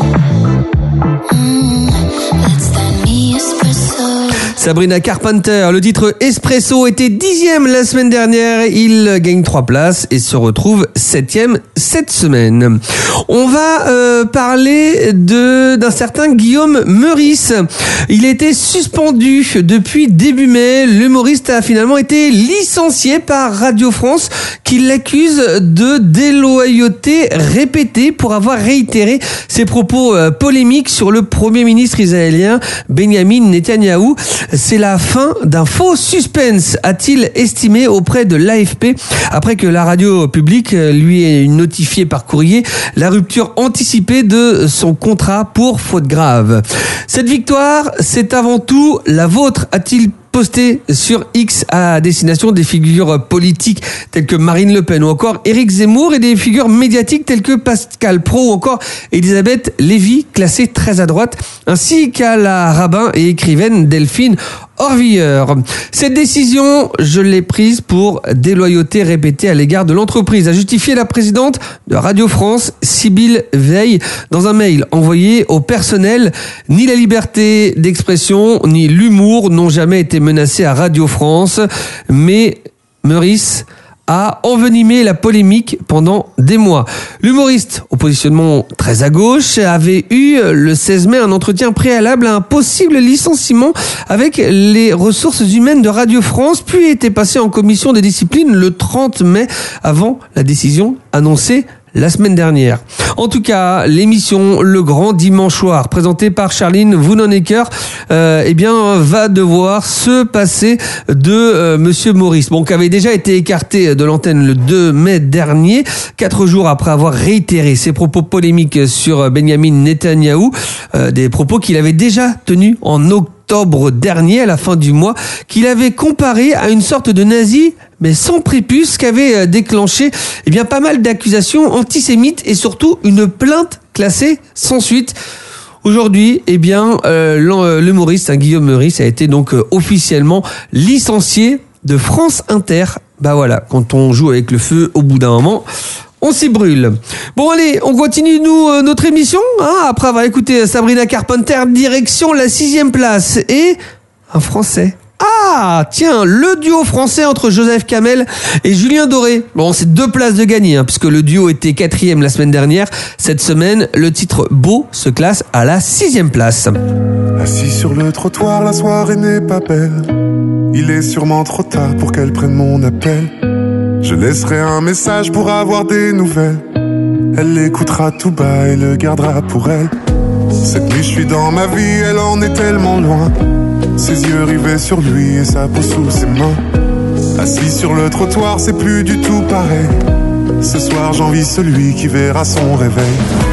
Mm, that's that me espresso. Sabrina Carpenter, le titre Espresso était dixième la semaine dernière, il gagne trois places et se retrouve septième cette semaine. On va euh, parler de d'un certain Guillaume Meurice. Il était suspendu depuis début mai. L'humoriste a finalement été licencié par Radio France qui l'accuse de déloyauté répétée pour avoir réitéré ses propos euh, polémiques sur le premier ministre israélien Benjamin Netanyahou. C'est la fin d'un faux suspense, a-t-il estimé auprès de l'A F P, après que la radio publique lui ait notifié par courrier la rupture anticipée de son contrat pour faute grave. Cette victoire, c'est avant tout la vôtre, a-t-il posté sur X à destination des figures politiques telles que Marine Le Pen ou encore Éric Zemmour et des figures médiatiques telles que Pascal Praud ou encore Elisabeth Lévy, classée très à droite, ainsi qu'à la rabbin et écrivaine Delphine Orviller. Cette décision, je l'ai prise pour déloyauté répétée à l'égard de l'entreprise, a justifié la présidente de Radio France, Sybille Veil, dans un mail envoyé au personnel. Ni la liberté d'expression, ni l'humour n'ont jamais été menacés à Radio France, mais Meurice a envenimé la polémique pendant des mois. L'humoriste, au positionnement très à gauche, avait eu le seize mai un entretien préalable à un possible licenciement avec les ressources humaines de Radio France, puis était passé en commission des disciplines le trente mai avant la décision annoncée la semaine dernière. En tout cas, l'émission Le Grand Dimanche Soir, présentée par Charline Wounonecker, euh, eh bien, va devoir se passer de euh, Monsieur Meurice, bon, qui avait déjà été écarté de l'antenne le deux mai dernier, quatre jours après avoir réitéré ses propos polémiques sur Benjamin Netanyahou, euh, des propos qu'il avait déjà tenus en octobre. octobre dernier, à la fin du mois, qu'il avait comparé à une sorte de nazi, mais sans prépuce, qui avait déclenché eh bien, pas mal d'accusations antisémites et surtout une plainte classée sans suite. Aujourd'hui, eh bien, euh, l'humoriste hein, Guillaume Meurice a été donc euh, officiellement licencié de France Inter. Bah voilà, quand on joue avec le feu, au bout d'un moment, on s'y brûle. Bon allez, on continue nous euh, notre émission, hein, après avoir écouté Sabrina Carpenter, direction la sixième place et un Français. Ah tiens, le duo français entre Joseph Kamel et Julien Doré. Bon, c'est deux places de gagner, hein, puisque le duo était quatrième la semaine dernière. Cette semaine, le titre Beau se classe à la sixième place. Assis sur le trottoir, la soirée n'est pas belle. Il est sûrement trop tard pour qu'elle prenne mon appel. Je laisserai un message pour avoir des nouvelles. Elle l'écoutera tout bas et le gardera pour elle. Cette nuit je suis dans ma vie, elle en est tellement loin. Ses yeux rivés sur lui et sa peau sous ses mains. Assis sur le trottoir, c'est plus du tout pareil. Ce soir j'envie celui qui verra son réveil.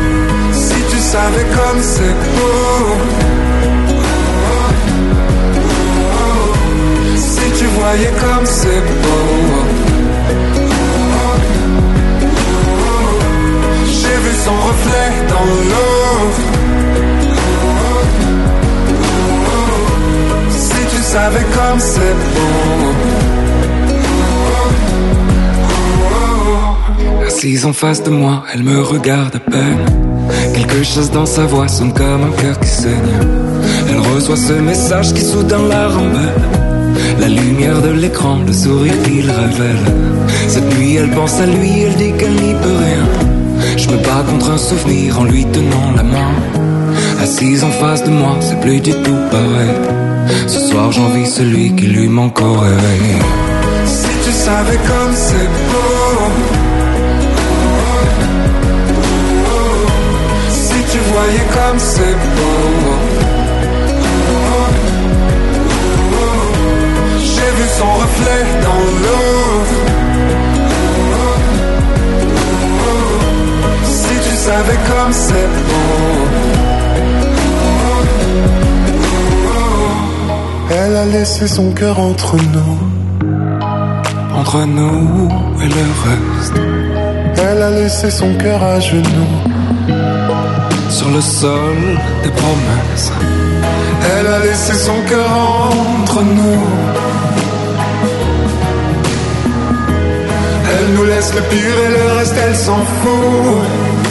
Si tu savais comme c'est beau, si tu voyais comme c'est beau. J'ai vu son reflet dans l'eau. Si tu savais comme c'est beau. Assise en face de moi, elle me regarde à peine. Quelque chose dans sa voix sonne comme un cœur qui saigne. Elle reçoit ce message qui soudain la rembelle. La lumière de l'écran, le sourire qu'il révèle. Cette nuit elle pense à lui, elle dit qu'elle n'y peut rien. Je me bats contre un souvenir en lui tenant la main. Assise en face de moi, c'est plus du tout pareil. Ce soir j'envie celui qui lui manque au réveil. Si tu savais comme c'est beau. Si tu voyez comme c'est beau. J'ai vu son reflet dans l'eau. Si tu savais comme c'est beau. Elle a laissé son cœur entre nous. Entre nous et le reste. Elle a laissé son cœur à genoux. Sur le sol des promesses. Elle a laissé son cœur entre nous. Elle nous laisse le pire et le reste elle s'en fout.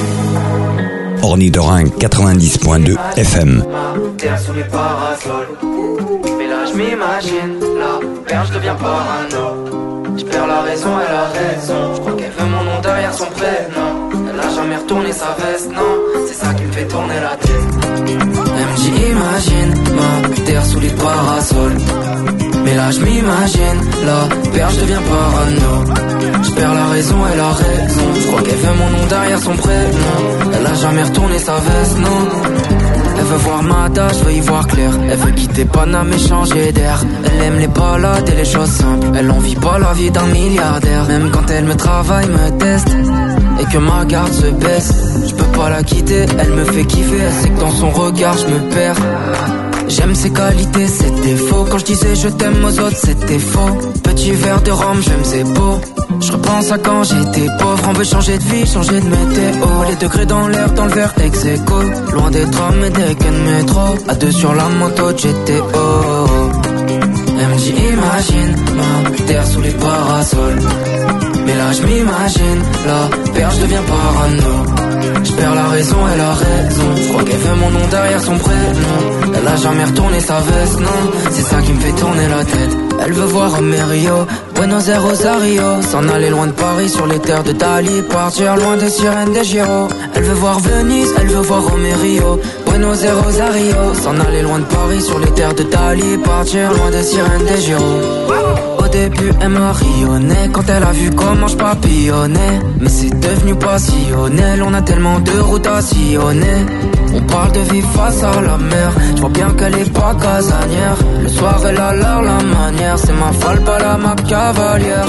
Ornithorynque quatre-vingt-dix point deux F M. Terre sous les parasols. Mais là je m'imagine, la perche devient parano. Je perds la raison, elle a raison. Je crois qu'elle veut mon nom derrière son prénom. Elle a jamais retourné sa veste, non. C'est ça qui me fait tourner la tête. Elle me dit imagine, ma terre sous les parasols. Mais là je m'imagine, la perche devient parano. Je perds la raison, elle a raison. Je crois qu'elle veut mon nom derrière son prénom. Elle a jamais retourné sa veste, non. Elle veut voir ma tâche, veut y voir clair. Elle veut quitter Paname et changer d'air. Elle aime les balades et les choses simples. Elle en vit pas la vie d'un milliardaire. Même quand elle me travaille, me teste et que ma garde se baisse, je peux pas la quitter, elle me fait kiffer. Elle sait que dans son regard je me perds. J'aime ses qualités, ses défauts. Quand je disais je t'aime aux autres, c'était faux. Petit verre de rhum, j'aime ses beaux. Je repense à quand j'étais pauvre. On veut changer de vie, changer de météo. Les degrés dans l'air, dans le verre ex aequo. Loin des trams et des quais de métro. À deux sur la moto de G T O. Elle me dit imagine, ma terre sous les parasols. Mais là je m'imagine, la perche devient parano. Je perds la raison, elle a raison. Je crois qu'elle veut mon nom derrière son prénom. Elle a jamais retourné sa veste, non. C'est ça qui me fait tourner la tête. Elle veut voir Rio, Buenos Aires, Rosario. S'en aller loin de Paris sur les terres de Dali. Partir loin des sirènes des Giro. Elle veut voir Venise, elle veut voir Rio, Buenos Aires, Rosario. S'en aller loin de Paris sur les terres de Dali. Partir loin des sirènes des Giro. Au début elle m'a rayonné quand elle a vu comment je papillonnais. Mais c'est devenu passionnel, on a tellement de routes à sillonner. On parle de vivre face à la mer. Je vois bien qu'elle est pas casanière. Le soir elle a l'air la manière. C'est ma falpa la ma cavalière.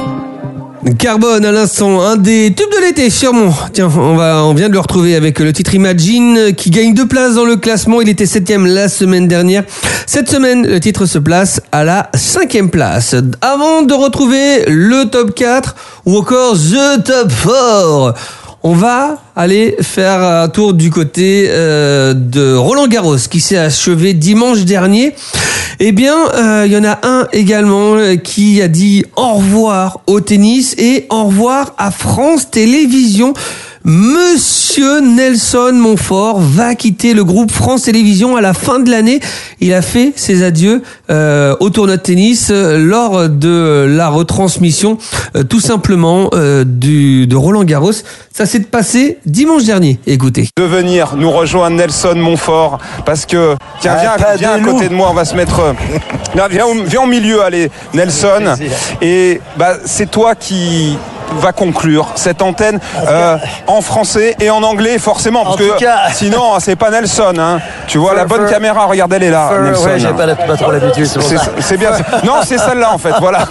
Carbone à l'instant, un des tubes de l'été sûrement. Tiens, on va, on vient de le retrouver avec le titre Imagine qui gagne deux places dans le classement. Il était septième la semaine dernière. Cette semaine, le titre se place à la cinquième place. Avant de retrouver le top quatre ou encore The Top quatre, on va aller faire un tour du côté euh, de Roland Garros qui s'est achevé dimanche dernier. Eh bien, euh, il y en a un également qui a dit au revoir au tennis et au revoir à France Télévisions. Monsieur Nelson Montfort va quitter le groupe France Télévisions à la fin de l'année. Il a fait ses adieux euh, au tournoi de tennis euh, lors de la retransmission euh, tout simplement euh, du, de Roland Garros. Ça s'est passé dimanche dernier. Écoutez. De venir nous rejoindre Nelson Montfort parce que tiens viens, ah, viens à côté de moi, on va se mettre là, viens, au, viens au milieu, allez Nelson. Et bah c'est toi qui va conclure cette antenne euh, en français et en anglais forcément parce que cas... sinon c'est pas Nelson hein. Tu vois for, la bonne for, caméra, regarde elle est là for, Nelson. Ouais, j'ai pas, pas trop l'habitude. C'est, c'est, c'est bien. Non, c'est celle-là en fait. Voilà.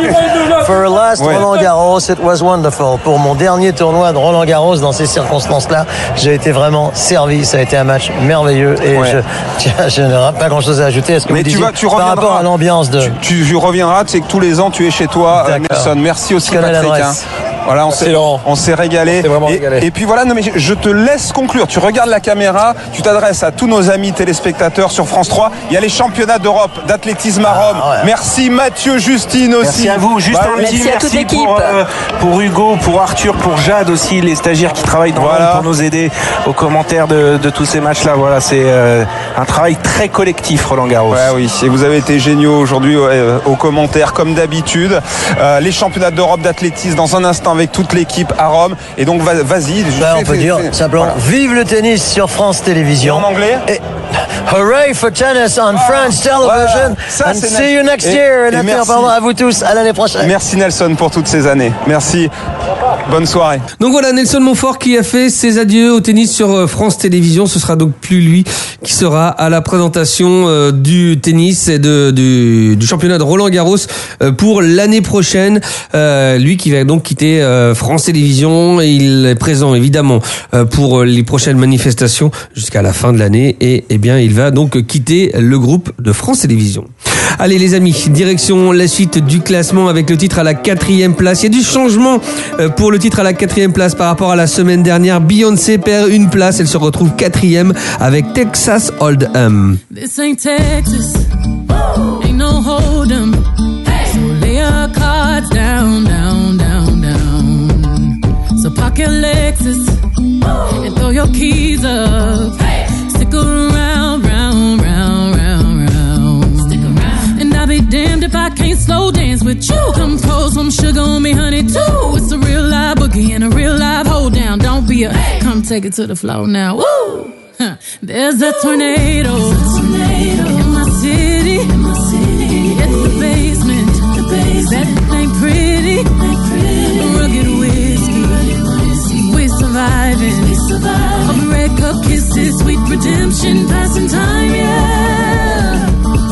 For last ouais. Roland Garros, it was wonderful. Pour mon dernier tournoi de Roland Garros dans ces circonstances-là, j'ai été vraiment servi. Ça a été un match merveilleux et ouais. je, je, je n'aurai pas grand-chose à ajouter à ce que mais vous tu disiez vas, tu par rapport à l'ambiance de. Tu, tu, tu reviendras. Tu sais que tous les ans tu es chez toi, euh, Nelson. Merci aussi Patrick. Hein. Voilà, on s'est, on s'est régalé. On s'est et, régalé. Et puis voilà, non mais je, je te laisse conclure. Tu regardes la caméra, tu t'adresses à tous nos amis téléspectateurs sur France trois. Il y a les championnats d'Europe d'athlétisme à Rome. Ah, ouais. Merci Mathieu, Justine aussi. Merci à vous. Juste bah, un petit merci, merci pour, euh, pour Hugo, pour Arthur, pour Jade aussi, les stagiaires qui travaillent dans voilà. Rome pour nous aider aux commentaires de, de tous ces matchs-là. Voilà, c'est euh, un travail très collectif, Roland Garros. Ouais, oui, et vous avez été géniaux aujourd'hui euh, aux commentaires comme d'habitude. Euh, les championnats d'Europe d'athlétisme dans un instant avec toute l'équipe à Rome. Et donc vas-y. Ben, on peut dire simplement voilà. Vive le tennis sur France Télévisions. Et en anglais. Et hooray for tennis on ah, French television. Voilà. Ça, and see Nel- you next et, year. Et, et merci. Pardon à vous tous. À l'année prochaine. Merci Nelson pour toutes ces années. Merci. Bonne soirée. Donc voilà, Nelson Montfort qui a fait ses adieux au tennis sur France Télévisions. Ce sera donc plus lui qui sera à la présentation euh, du tennis et de, du, du championnat de Roland-Garros euh, pour l'année prochaine. Euh, lui qui va donc quitter euh, France Télévisions. Et il est présent évidemment euh, pour les prochaines manifestations jusqu'à la fin de l'année. Et eh bien, il va donc quitter le groupe de France Télévisions. Allez les amis, direction la suite du classement avec le titre à la quatrième place. Il y a du changement pour le titre à la quatrième place par rapport à la semaine dernière. Beyoncé perd une place, elle se retrouve quatrième avec Texas Hold'em. This ain't Texas, ain't no Hold'em. So lay your cards down, down, down, down. So park your Lexus and throw your keys up. Stick around, round, round, round, round. Stick around. And I'll be damned if I can't slow dance with you. Come pour some sugar on me, honey, too. It's a real live boogie and a real live hold down. Don't be a, come take it to the floor now. Woo! Huh. There's a tornado, in my city. It's the basement. That ain't pretty. Rugged whiskey. We're surviving. Of red cup kisses, sweet redemption, passing time, yeah.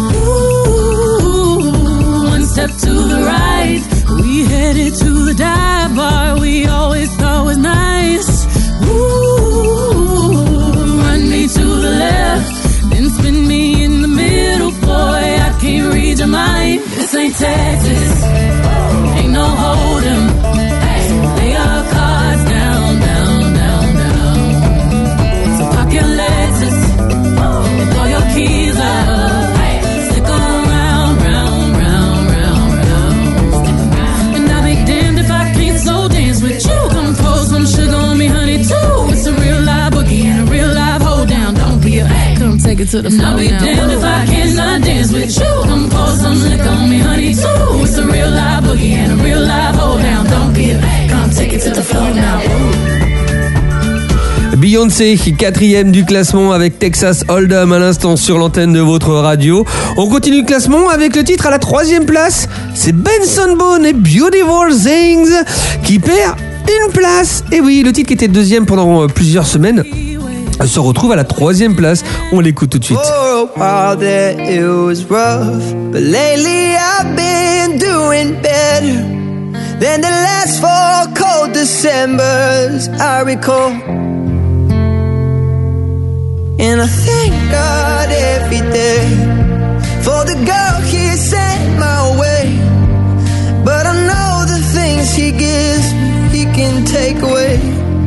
Ooh, one step to the right, we headed to the dive bar we always thought was nice. Ooh, run me to the left, then spin me in the middle, boy, I can't read your mind. This ain't Texas, ain't no Hold'em. So lay your cards down, down, down, down. So park your Lexus and throw your keys up. Stick around, round, round, round, round. And I'll be damned if I can't slow dance with you. Come pour some sugar on me, honey, too. It's a real live boogie and a real live hold down. Don't be a, come take it to the floor now. I'll be damned if I cannot dance with you. Come pour some liquor on me, honey, too. It's a real live boogie and a real live hold down. Don't be a, come take it to the floor now. Beyoncé, quatrième du classement avec Texas Hold'em à l'instant sur l'antenne de votre radio. On continue le classement avec le titre à la troisième place. C'est Benson Boone et Beautiful Things qui perd une place. Et oui, le titre qui était deuxième pendant plusieurs semaines se retrouve à la troisième place. On l'écoute tout de suite. For a while there it was rough, but lately I've been doing better than the last four cold Decembers I recall. And I thank God every day for the girl He sent my way. But I know the things He gives me, He can take away.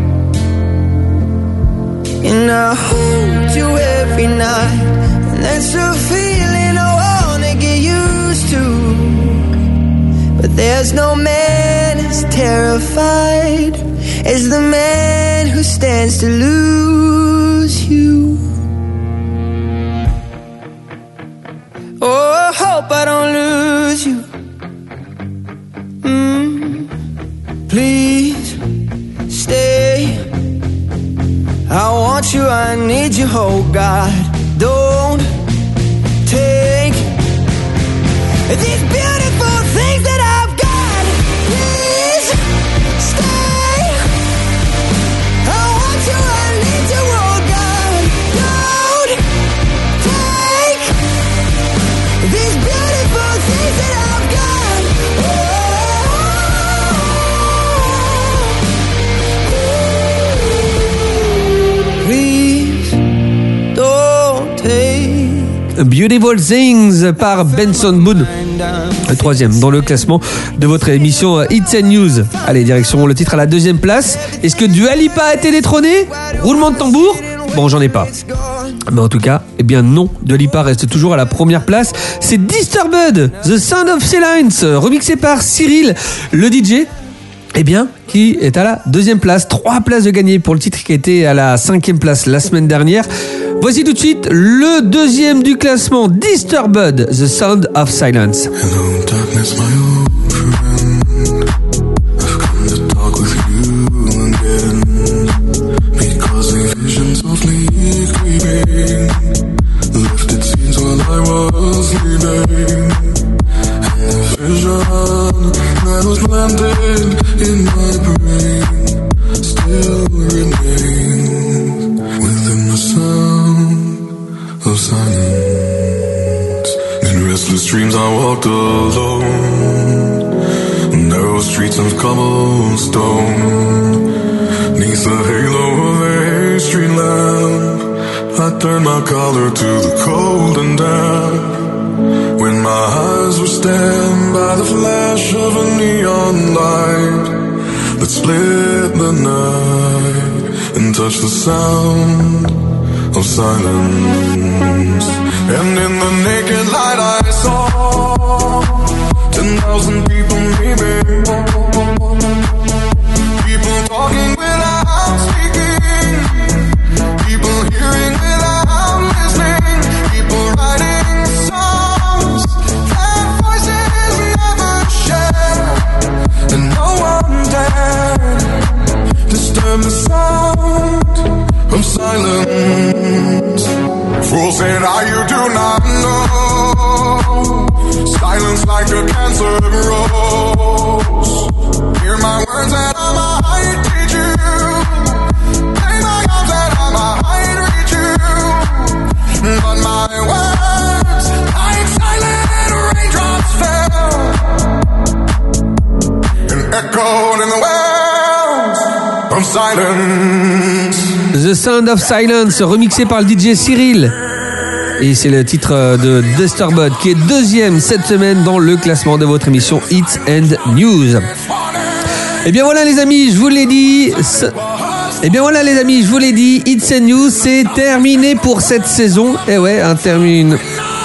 And I hold you every night, and that's a feeling I wanna get used to. But there's no man as terrified as the man who stands to lose you. Oh, I hope I don't lose you. Mm, please stay. I want you, I need you, oh God. Don't take these beautiful things that I've got. Please stay. I want you, I need you, oh God. Don't take these beautiful things that I've got. Oh, please don't take Beautiful Things par Benson Boone, le troisième dans le classement de votre émission Hits and News. Allez, direction le titre à la deuxième place. Est-ce que Dua Lipa a été détrôné? Roulement de tambour? Bon, j'en ai pas. Mais en tout cas, eh bien non, Dua Lipa reste toujours à la première place. C'est Disturbed, The Sound of Silence, remixé par Cyril, le D J. Eh bien, qui est à la deuxième place. Trois places de gagné pour le titre qui était à la cinquième place la semaine dernière. Voici tout de suite le deuxième du classement, Disturbed, The Sound of Silence. Hello, darkness, my old friend. I've come to talk with you again. Because a vision softly creeping left its scenes while I was sleeping. And a vision that was planted in my brain silence. In restless dreams I walked alone, narrow streets of cobblestone. Neath the halo of a street lamp, I turned my collar to the cold and damp. When my eyes were stabbed by the flash of a neon light that split the night and touched the sound of silence. And in the naked light I saw ten thousand people maybe, people talking without speaking, people hearing without listening, people writing songs that voices never share, and no one dared disturb the sound of silence. Fools say that you do not know, silence like a cancer grows. Hear my words and I might teach you, play my arms and I might reach you, but my words like silent raindrops fell and echoed in the wells of silence. The Sound of Silence, remixé par le D J Cyril. Et c'est le titre de Disturbed qui est deuxième cette semaine dans le classement de votre émission Hits and News. Et bien voilà les amis, je vous l'ai dit. Et bien voilà les amis, je vous l'ai dit, Hits and News, c'est terminé pour cette saison. Et ouais, un termine.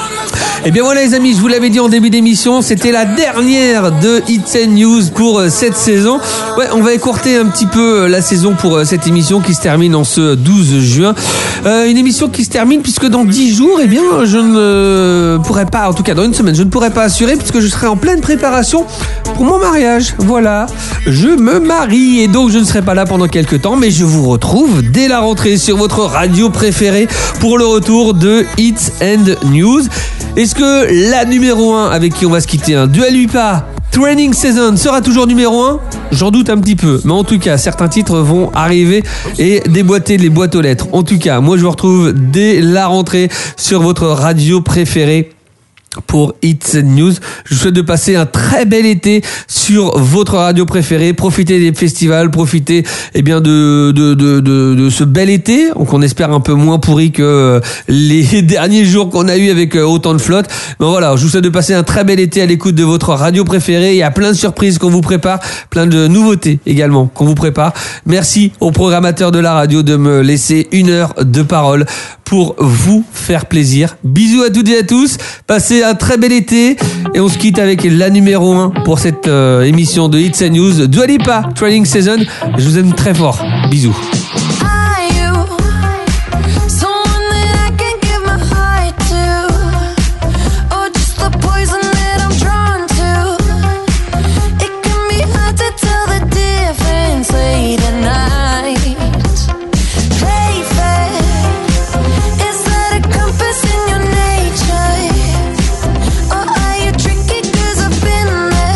Et bien voilà les amis, je vous l'avais dit en début d'émission, c'était la dernière de Hits and News pour cette saison. Ouais, on va écourter un petit peu la saison pour cette émission qui se termine en ce douze juin. Euh, une émission qui se termine puisque dans dix jours, eh bien, je ne pourrai pas, en tout cas dans une semaine, je ne pourrai pas assurer puisque je serai en pleine préparation pour mon mariage. Voilà, je me marie et donc je ne serai pas là pendant quelques temps, mais je vous retrouve dès la rentrée sur votre radio préférée pour le retour de Hits and News. Est-ce que la numéro un avec qui on va se quitter, un Dua Lipa, Training Season, sera toujours numéro un? J'en doute un petit peu, mais en tout cas certains titres vont arriver et déboîter les boîtes aux lettres. En tout cas, moi je vous retrouve dès la rentrée sur votre radio préférée pour Hits and News. Je vous souhaite de passer un très bel été sur votre radio préférée. Profitez des festivals, profitez eh bien de de de de, de ce bel été, qu'on espère un peu moins pourri que les derniers jours qu'on a eu avec autant de flotte. Mais voilà, je vous souhaite de passer un très bel été à l'écoute de votre radio préférée. Il y a plein de surprises qu'on vous prépare, plein de nouveautés également qu'on vous prépare. Merci aux programmateurs de la radio de me laisser une heure de parole pour vous faire plaisir. Bisous à toutes et à tous. Passez un très bel été et on se quitte avec la numéro un pour cette euh, émission de Hits and News. Dua Lipa, Training Season. Je vous aime très fort. Bisous.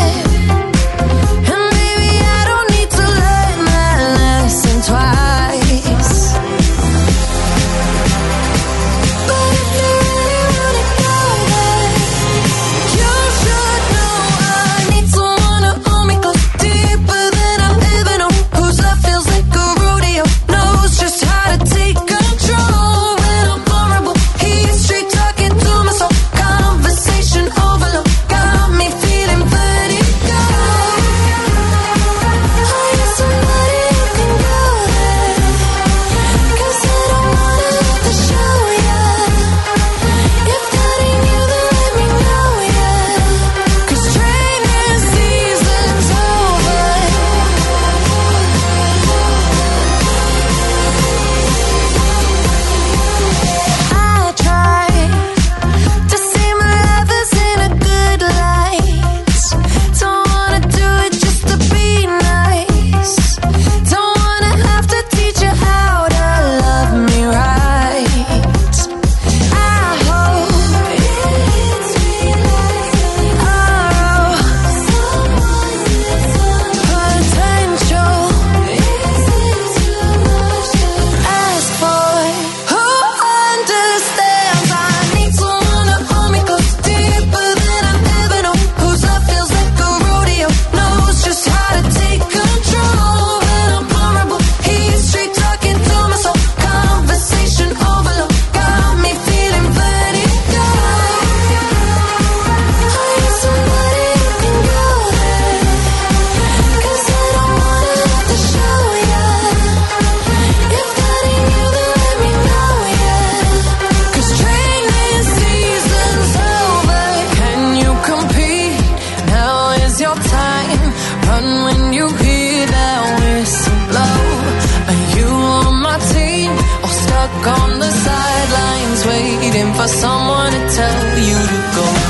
Twice waiting for someone to tell you to go.